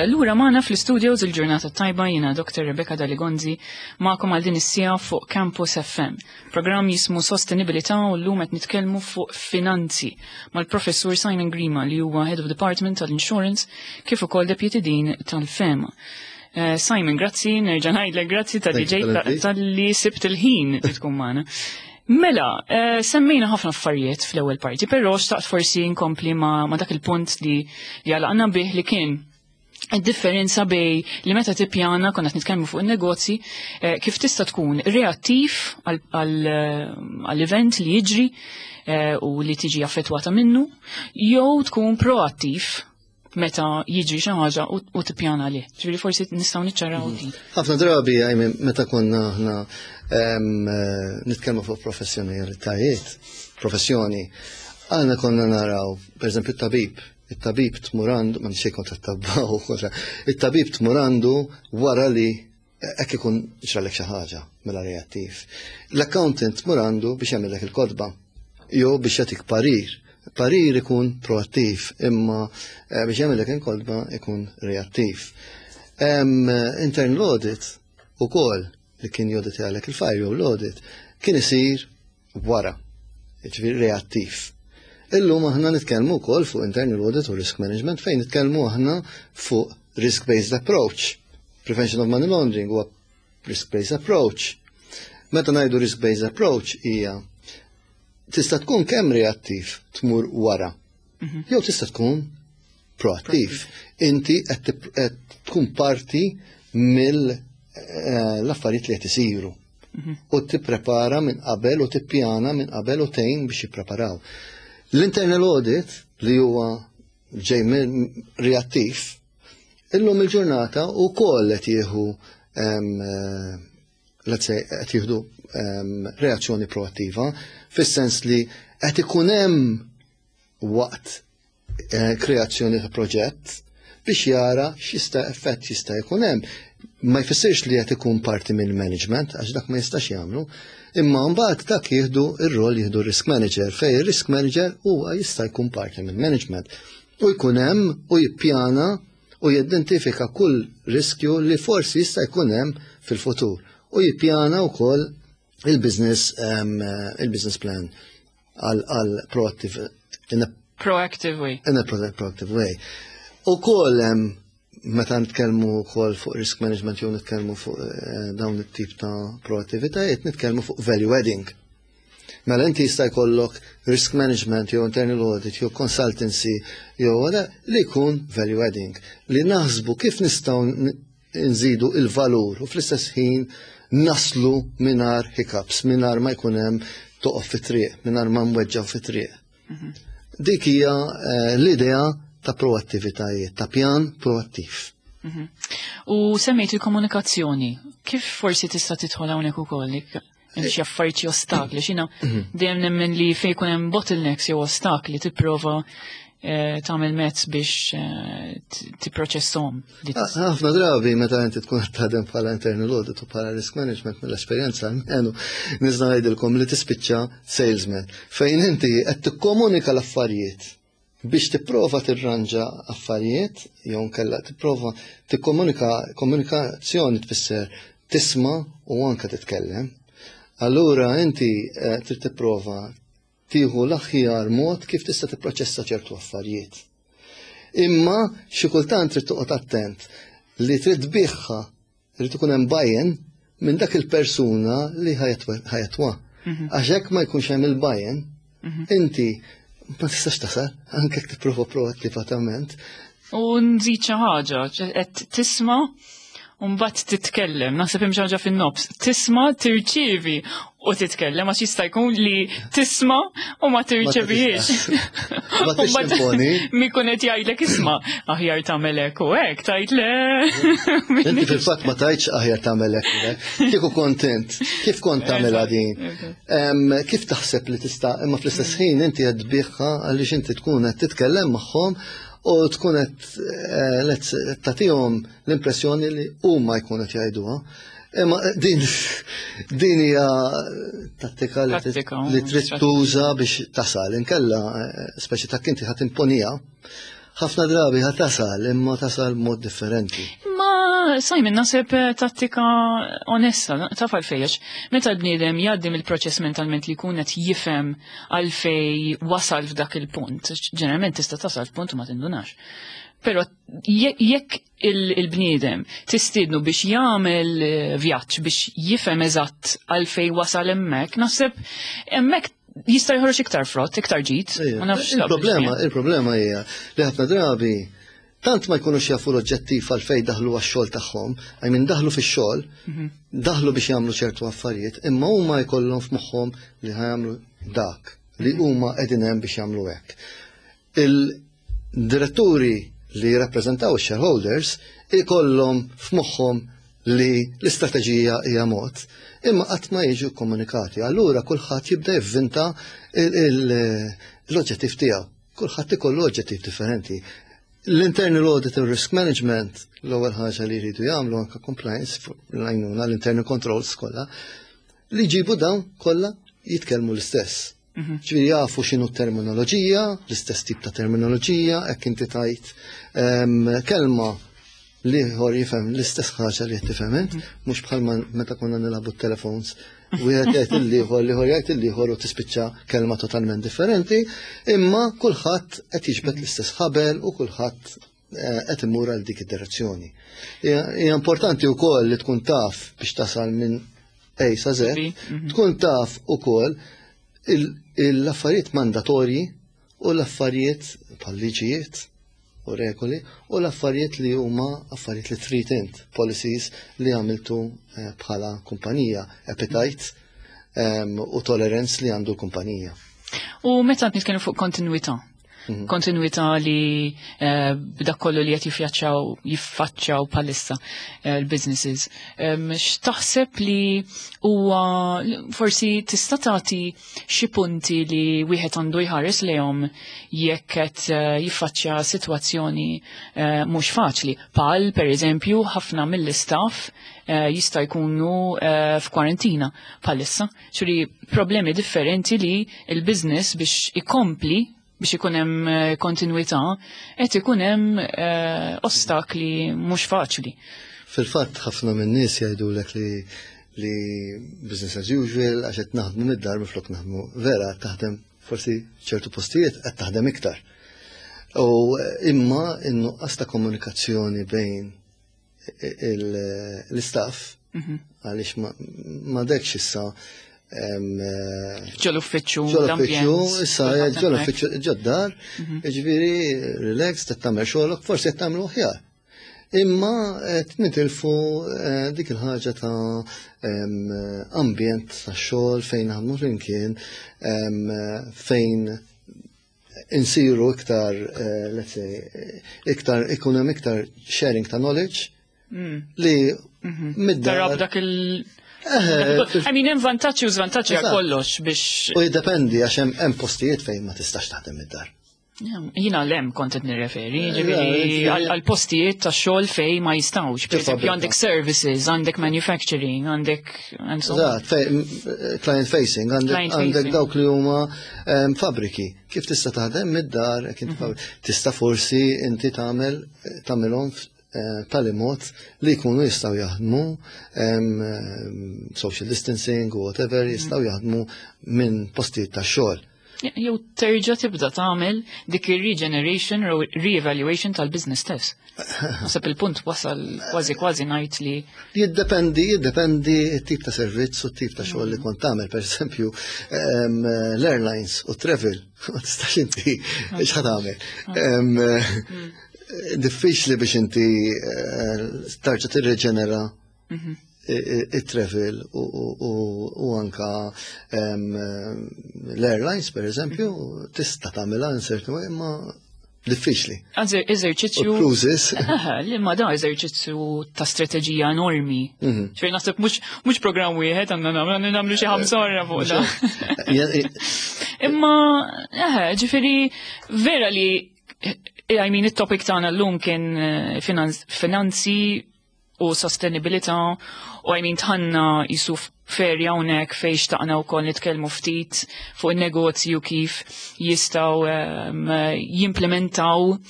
Mela, l-ura maħna fl-studios il-ġurnata tajba jina Dr. Rebecca Daligonzi ma'kom għal din is-sija fuq Campus FM. Program jismu Sostenibilità u l-lum qed nitkellmu fuq finanzi mal-professur Simon Grima li huwa Head of Department tal-Insurance kif ukoll Deputy Dean tal-FEMA. Simon, grazzi, nerġa' ngħidlek grazzi tal-li sibt il-ħin li tkun magħna. Mela, semmejna ħafna affarijiet fl-ewwel parti, però xtaqt forsi nkompli ma dak il-punt li għalaqna bih li kien id-differenza bej li meta tippjana konna qed nitkellmu fuq in-negozji kif tista' tkun reattiv għall-event li jiġri u li tiġi affettwata minnu, jew tkun proattiv meta jiġri xi ħaġa u tippjana lih. Ġifieri forsi nistgħu niċċaraw din. Ħafna drabi meta konna aħna nitkellmu fuq professjoni, għandna konna naraw, pereżempju it-tabib tmur għandu, ma nixej kont tabbaw, it-tabib tmur għandu wara li hekk ikun ġralek xi ħaġa mela reattiv. L-accountant tmur għandu biex jagħmilek il-kodba, jew biex jagħtik parir ikun proattiv, imma biex jagħmilek il-kodba ikun reattiv. Internal audit ukoll li kien jodit għalek il-fire jew l-audit kien isir wara, ġifieri reattiv. Illum aħna nitkellmu wkoll fuq internal audit u risk management fejn nitkellmu aħna fuq risk-based approach. Prevention of money laundering huwa risk-based approach. Meta ngħidu risk-based approach hija tista' tkun kemm reattiv tmur wara. Jew tista' tkun proattiv. Inti qed tkun parti l-affarijiet li qed isiru. U tipprepara minn qabel u tippjana minn qabel u tgħin biex jippreparaw. L-internal audit li huwa ġej minn reattiv illum il-ġurnata wkoll qed jieħu qed jieħdu reazzjoni proattiva fis-sens li qed ikun hemm waqt kreazzjoni ta' proġett biex jara x'jista' effett jista' jkun hemm. Ma jfissirx li qed ikun parti mill-management għax dak ma jistax jagħmlu, imma mbagħad dak jieħdu ir-rol jieħdu risk manager fejn ir-risk manager huwa jista' jkun parti mill-management u jkun hemm u jippjana u jidentifika kull riskju li forsi jista' jkun hemm fil-futur u jippjana wkoll il-business plan għal proactive way. Ukoll meta nitkellmu wkoll fuq risk management jew nitkellmu fuq dawn it-tip ta' proattivitajiet, nitkellmu fuq value adding. Mela inti jista' jkollok risk management jew internal audit jew consultancy jew li jkun value adding li naħsbu kif nistgħu nżidu il-valur u fl-istess ħin naslu mingħajr hiccups, mingħajr ma jkun hemm toqgħod fit-triq, mingħajr ma nweġġaw fit-triq. Dik hija l-idea ta' proattivitajiet, ta' pjan proattiv. U semmejt il-komunikazzjoni, kif forsi tista' tidħol hawnhekk ukoll hemm xi affarijiet ostakli, x'ina dejjem nemmen li fejn jkun hemm bottlenecks jew ostakli tipprova tagħmel mezz biex tipproċesshom. Ħafna drabi meta inti tkun qed taħdem bħala internal audit u bħala risk management mill-esperjenza għenu nista' ngħidilkom li tispiċċa salesman fejn inti qed tikkomunika l-affarijiet biex tipprova tirranġa affarijiet, jew nkella tipprova komunikazzjoni tfisser tisma' u anke titkellem. Allura inti trid tipprova tieħu l-aħjar mod kif tista' tipproċessa ċertu affarijiet. Imma xi kultant trid toqgħod attent li trid tbiħħa trid ikun hemm buy-in minn dak il-persuna li ħajatwa. Għax hekk ma jkunx hemm il-buy-in, inti ma tistax tasal, anke jekk tipprova proattivament. U nżid xi ħaġa, qed tisma' u mbagħad titkellem, naħseb hemm xi ħaġa fin-nofs. Tisma' tirċievi u titkellem għax jista' jkun li tisma' u ma tirċevihiex. Ma timponi. Mi kun qed jgħidlek isma' aħjar tagħmel hekk u hekk tgħid le. Inti fil-fatt ma tgħidx aħjar tagħmel hekk. Kieku kontent, kif kont tagħmilha din? Kif taħseb li tista' imma fl-istess ħin inti qed tbieħħa għaliex inti tkun qed titkellem magħhom u tkun qed tagħtihom l-impressjoni li huma jkunu qed jgħiduha. Imma din hija tattika li trid tuża biex tasal. Inkella speċi ta' inti ħadd imponija, ħafna drabi tasal imma tasal mod differenti. Ma Simon, nasib tattika onesta, taf għalfejx, meta l-bniedem jaddim il-proċess mentalment li kunet jifem għalfej wasal f'dak il-punt. Ġeneralment tista' tasal f'punt u ma tindunax. Pero jekk il-bniedem tistidnu biex jagħmel vjaġġ biex jifhem eżatt għalfej wasal hemmhekk, naħseb hemmhekk jista' jħorġ iktar frott, iktar ġid. Il-problema hija li ħafna drabi tant ma jkunux jafu l-oġġettiv għalfej daħlu għax-xogħol tagħhom, għajmin daħlu fix-xogħol, daħlu biex jagħmlu ċertu affarijiet, imma huma jkollhom f'moħħhom li ħajamlu dak, li huma qegħdin hemm biex jagħmlu hekk. Il-diretturi li jirrappreżentaw ix-shareholders ikollhom f'moħħhom li l-istrateġija hija mod, imma qatt ma jiġu komunikati. Allura kulħadd jibda jivvinta l-oġġettiv tiegħu. Kulħadd ikollu oġġettiv differenti. L-internal audit u risk management, l-ewwel ħaġa li jridu jagħmlu anke compliance l-għajnuna l-internal controls kollha, li jġibu dawn kollha jitkellmu l-istess. Ġifieri jafu x'inhu terminoloġija, l-istess tip ta' terminoloġija, hekk inti tajt kelma li ħor jifhem l-istess ħaġa li qed tifhem int, mhux bħalma meta konna nilagħbu t-telefons u wieħed jgħid il-ieħor li ħor jgħid il-ieħor u tispiċċa kelma totalment differenti, imma kulħadd qed jiġbed l-istess ħabel u kulħadd qed imur għal dik id-direzzjoni. Hija importanti wkoll li tkun taf biex tasal minn A sa Z, tkun taf ukoll l-affarijiet mandatorji u l-affarijiet bħal-liġijiet u regoli u l-affarijiet li huma affarijiet li trid int, policies li għamiltu bħala kumpanija, appetite u tolerance li għandu l-kumpanija. U meta nitkellmu fuq kontinwità? Kontinwità li b'dak kollu li qed jiffaċċjaw bħalissa l-businesses. X'taħseb li huwa forsi tista' tagħti xi punti li wieħed għandu jħares lejhom jekk qed jiffaċċja sitwazzjoni mhux faċli. Bħal pereżempju ħafna mill-istaff jista' jkunu f'kwarantina bħalissa, xuri problemi differenti li l-business biex ikompli biex ikun hemm kontinwità, qed ikun hemm ostakli mhux faċli. Fil-fatt ħafna minn nies jgħidulek li business as usual għax qed naħdmu mid-dar miflok naħdmu vera taħdem forsi ċertu postijiet qed taħdem iktar. U imma innuqqas ta' komunikazzjoni bejn l-istaff għaliex ma dekx issa ġol-uffiċċju issa ġol-uffiċċju ġoddar, ġifieri relax qed tagħmel xogħolok, forsi qed tagħmlu aħjar. Imma qed nitilfu dik il-ħaġa ta' ambjent tax-xogħol fejn naħdmu flimkien, fejn insiru iktar, let's say, ikun hemm iktar sharing ta' knowledge li mid-dar dak hemm vantaġġi u żvantaġġi għal kollox biex. U jiddependi għax hemm postijiet fejn ma tistax taħdem id-dar. Jiena l-hemm kont qed nirreferi, ġifieri għal postijiet tax-xogħol fejn ma jistgħux. Pereżempju għandek services, għandek manufacturing, għandek client facing, għandek dawk li huma fabriki. Kif tista' taħdem mid-dar, tista' forsi inti tagħmelhom tal-imot li jkunu jistaw jaħdmu social distancing u whatever jistaw jaħdmu minn postijiet ta' xogħol. Jew terġa' tibda tagħmel dik ir-regeneration u re-evaluation tal-business stess. Naħseb il-punt wasal kważi ngħid li jiddependi t-tip ta' servizz u t-tip ta' xogħol li kont tagħmel, pereżempju l-airlines u travel, ma tistax inti x'ħad tagħmel. Diffiċli biex inti tarġa tirreġenera it-travel u anka l-airlines per eżempju tista' tagħmilha insertu imma diffiċli. Eżerċizzju. Cruises. Li ma da eżerċizzju ta' strateġija enormi. Ġifieri naħseb mhux programm wieħed għandna nagħmlu xi ħamsa orra fuq da. Imma ġifieri vera li it-topic tagħna llum kien finanzi u sostenibilità u tħanna jisu ferja hawnhekk fejn xtaqna wkoll nitkellmu ftit fuq in-negozju kif jistgħu jimplementaw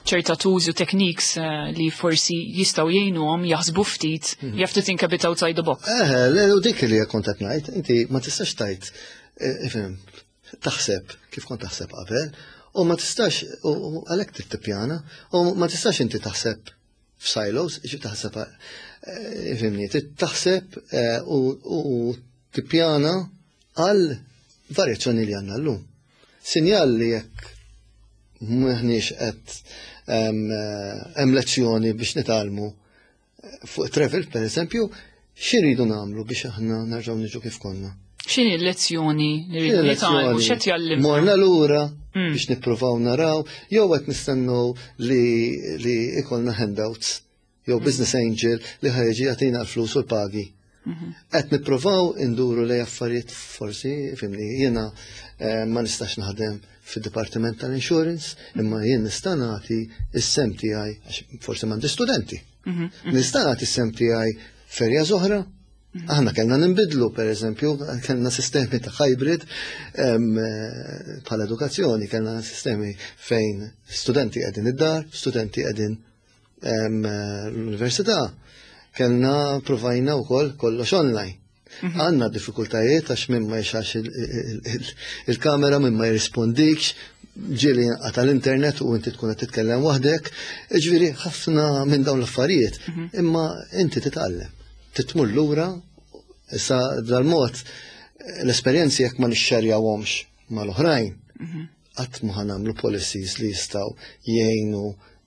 ċerta tools u techniques li forsi jistgħu jgħinuhom jaħsbu ftit you have to think a bit outside the box. U dik li kont qed ngħid, inti ma tistax tajt taħseb kif kont taħseb qabel, u ma tistax u għalhekk trid tippjana, u ma tistax inti taħseb f'silos, ġi taħseb ifhimni, taħseb u tippjana għal varjazzjoni li għandna llum. Sinjal li jekk m'aħniex qed hemm lezzjoni biex nitalmu fuq travel pereżempju, x'iridu nagħmlu biex aħna nerġgħu niġu kif konna. X'inhi l-lezzjoni li rridu nitalmu x'qed jallimna? Morna lura biex nippruvaw naraw, jew qed nistennew li ikollna handouts, jew business angel li ħajġi jagħtina l-flus u l-pagi. Qed nippruvaw induru lej affarijiet forsi, fimni, jiena ma nistax naħdem fid-Dipartiment tal-Insurance, imma jien nista' nagħti is-sem tiegħi għax forsi m'għandi studenti. Nista' nagħti is-sem tiegħi ferja oħra. Aħna kellna ninbidlu, pereżempju, kellna sistemi ta' hybrid bħala edukazzjoni, kellna sistemi fejn studenti qegħdin id-dar, studenti qegħdin l-università. Kellna provajna wkoll kollox online. Għandna diffikultajiet għax minn ma jxax il-kamera, minn ma jirrispondikx, ġieli għata l-internet u inti tkun qed titkellem waħdek, ġifieri ħafna minn dawn l-affarijiet, imma inti titgħallem. Titmur lura, issa dal-mod l-esperjenzi jekk ma nixxerjawhomx mal-oħrajn, qatt ma ħanamlu policies li jistgħu jgħinu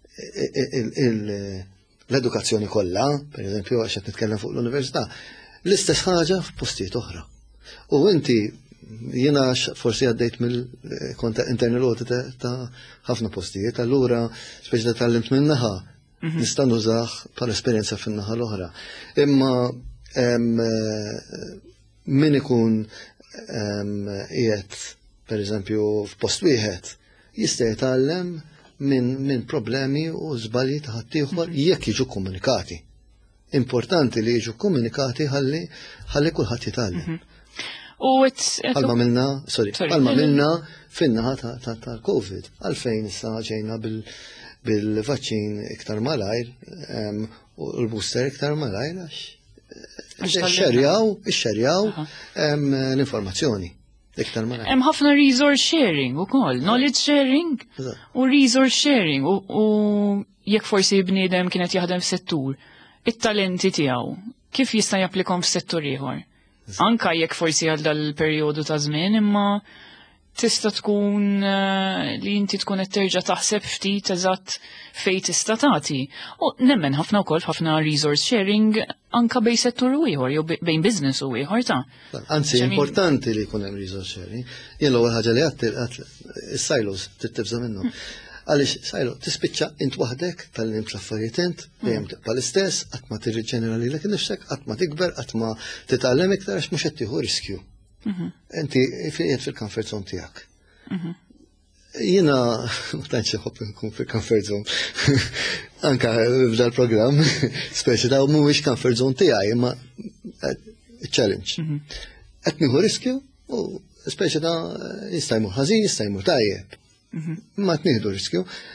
l-edukazzjoni kollha, pereżempju għax qed nitkellem fuq l-università, l-istess ħaġa f'postijiet oħra. U inti jiena forsi għaddejt mill-konta internal audit ta' ħafna postijiet, allura speċi tallimt minnaħa, nista' nużah bħala esperjenza fin-naħa l-oħra. Imma min ikun qiegħed pereżempju f'post wieħed jista' jitgħallem minn problemi u żbalji ta' ħaddieħor jekk jiġu komunikati. Importanti li jiġu komunikati ħalli kulħadd jitgħallem. Palma minna fin-naħa tal-COVID, għalfejn issa ġejna bil-vaċċin iktar malajr u l-booster iktar malajr għax ixxerjaw l-informazzjoni. Hemm ħafna resource sharing ukoll, knowledge sharing u resource sharing u jekk forsi bniedem kienet jaħdem f'settur, it-talenti tiegħu kif jista' japplikhom f'settur ieħor. Anka jekk forsi għal dal-perjodu ta' żmien, imma tista' tkun li inti tkun qed terġa' taħseb ftit eżatt fejn tista' tagħti. U nemmen ħafna wkoll ħafna resource sharing anka bejn settur u ieħor jew bejn business u ieħor ta'. Anzi, importanti li jkun hemm resource sharing. Jien l-ewwel ħaġa li għadt is-silos tibża minnhom. Għaliex sajlu tispiċċa int waħdek tal-lim l-affarijiet int, dejjem tibqa' l-istess, qatt ma tirriġenerali lek innifsek, qatt ma tikber, qatt ma titgħallem iktar għax mhux qed tieħu riskju. Inti qiegħed fil-comfort zone tiegħek. Jiena ma tantx iħobb nkun fil-comfort zone. Anka f'dal-programm, speċi ta' mhuwiex comfort zone tiegħi, imma challenge. Qed nieħu riskju u speċi ta' jista' jmur ħażin, jista' jmur tajjeb. Ma tnieħdu riskju.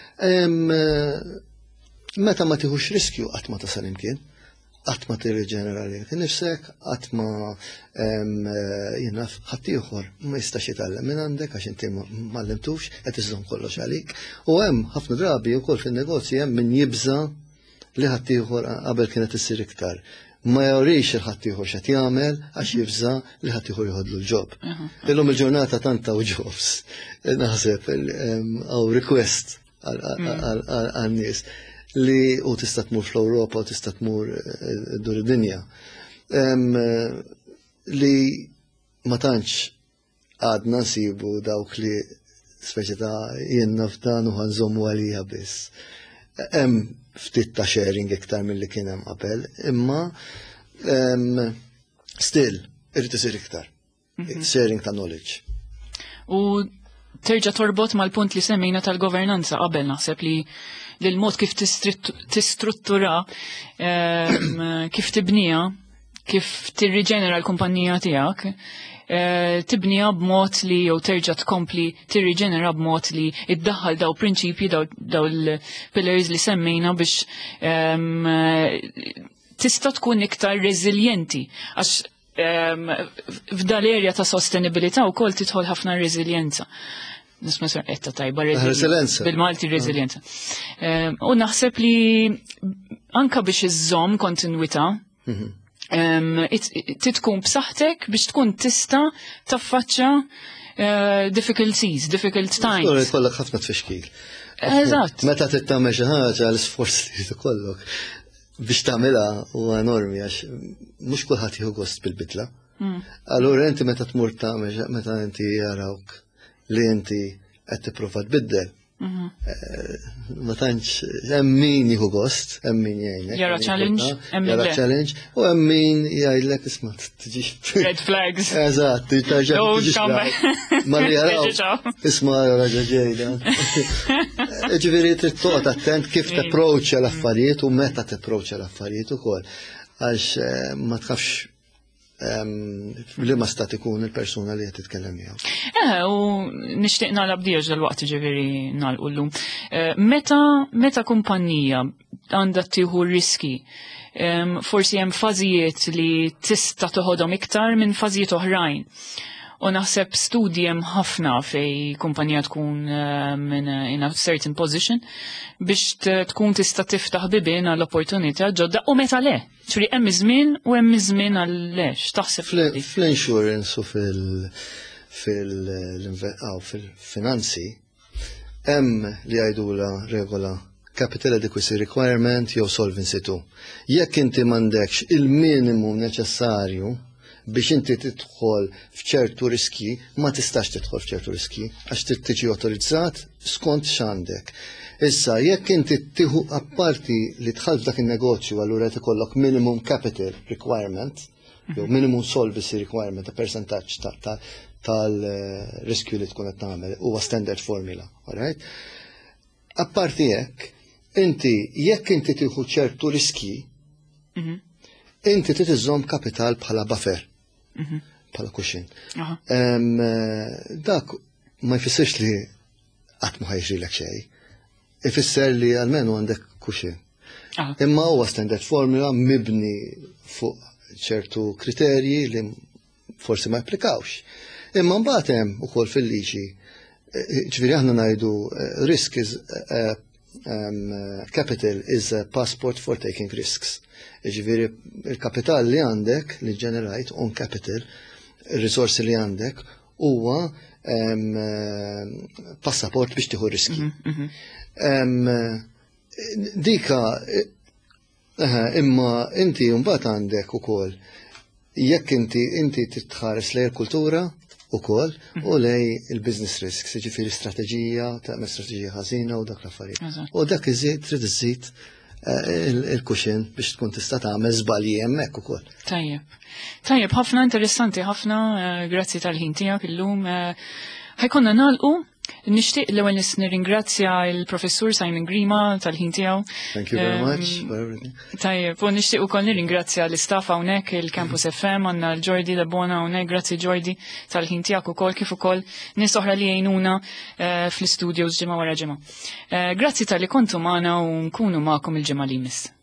Meta ma tieħux riskju qatt ma tasal imkien, qatt ma tirriġenerali nifsek, qatt ma jinaf ħadd ieħor ma jistax jitgħallem minn għandek għax inti ma llimtux qed iżżomm kollox għalik. U hemm ħafna drabi wkoll fin-negozji hemm min jibża li ħadd ieħor qabel kienet issir iktar. Ma jawrix il-ħadd ieħor x'qed jagħmel għax jibża li ħadd ieħor jħodlu l-ġob. Illum il-ġurnata tant hawn jobs. Naħseb hawn request għan-nies li u tista' tmur fl-Ewropa u tista' tmur dur id-dinja. Li ma tantx għadna nsibu dawk li speċi ta' jenna f'dan u ħanżommu għalija biss. Hemm ftit ta' sharing iktar milli kien hemm qabel, imma still irid isir iktar. Sharing ta' knowledge. U terġa' torbot mal-punt li semmejna tal-governanza qabel naħseb li l-mod kif tistruttura kif tibnija kif tirriġenera l-kumpanija tiegħek, tibnija b'mod li jew terġa' tkompli tirriġenera b'mod li iddaħħal daw prinċipji daw il-pillars li semmejna biex tista' tkun iktar reżiljenti għax f'dal-erja ta' sostenibilità wkoll tidħol ħafna reżiljenza. Nisma' sarqetta tajba Resilienza. Bil-Malti reżiljenza. U naħseb li anka biex iżżomm kontinwità titkun b'saħħtek biex tkun tista' taffaċċja difficult times. Kollok ħafna tfixkil. Eżatt. Meta tittamel xi ħaġa l-isforz li tkollok biex tagħmilha huwa enormi għax mhux kulħadd jieħu gost bil-bidla. Allura inti meta tmur tagħmel meta inti jarawk li inti qed tipprova tbiddel. Ma tantx hemm min jieħu gost, hemm min jgħinek. Jara challenge, hemm min Jara le. challenge, u hemm min jgħidlek isma' tiġix. Red flags. Eżatt, tarġa' Don't tiġix come laqgħa. back. Ma li jaraw Reġgħu. isma' raġa ġejda. Ġifieri trid toqgħod attent kif tapproachja l-affarijiet u meta tapproachja l-affarijiet ukoll. Għax ma tafx li ma sta ikun il-persuna li qed titkellem miegħu. U nixtieq nagħlaq bdiex dal-waqt ġifieri nagħlqu llum. Meta kumpanija għandha tieħu riski, forsi hemm fażijiet li tista' toħodhom iktar minn fażijiet oħrajn. U naħseb studji hemm ħafna fej kumpanija tkun in a certain position biex tkun tista' tiftaħ bibien għall opportunità ġodda u meta le. Ċri hemm iż-żmien u hemm iż-żmien għal-lex. Taħseb Fl-insurance u fil-finanzi hemm li jgħidula regola capital adequacy requirement jew solvency 2. Jekk inti m'għandekx il-minimu neċessarju biex inti tidħol f'ċertu riski, ma tistax tidħol f'ċertu riski, għax trid tiġi autorizzat skont x'għandek. Issa, jekk inti tieħu apparti li tħall f'dak in-negozju allura qed ikollok minimum capital requirement, jew minimum solvency requirement, ta' percentaġġ tal-riskju li tkun qed tagħmel, huwa standard formula, alright? Apparti hekk, jekk inti tieħu ċertu riski, inti trid iżżomm kapital bħala buffer. Bħala cushion. Dak ma jfissirx li qatt ma ħajġrilek xejn. Ifisser li almenu għandek cushion. Imma huwa standard formula mibni fuq ċertu kriterji li forsi ma japplikawx. Imma mbagħad hemm ukoll fil-liġi, ġifieri aħna ngħidu risk is capital is a passport for taking risks. Ġifieri il-kapital li għandek, li ġenerajt, on capital, il-risorsi li għandek, huwa passaport biex tieħu riski. Dika, imma inti mbagħad għandek ukoll, jekk inti titħares lej il-kultura ukoll u lej il-business risks, ġifieri strateġija, tagħmel strateġija ħażina u dak l-affarijiet. U dak trid iżid il-cushion biex tkun tista' tagħmel żbalji hemmhekk ukoll. Tajjeb, ħafna interessanti ħafna, grazzi tal-ħin tiegħek illum. Ħajkonna nagħlqu. Nixtieq l-ewwel nirringrazzja il-Professur Simon Grima tal-ħin tiegħu. Thank you very much for everything. Tajjeb, u nixtieq ukoll nirringrazzja l-istaff hawnhekk il-Campus FM għandna l-Jordi Lebona hawnhekk, grazzi Jordi tal-ħin tiegħek ukoll kif ukoll nies oħra li jgħinuna fl-istudios ġimgħa wara ġimgħa. Grazzi tal-li kontu magħna u nkunu magħkom il-ġimgħa li jmiss.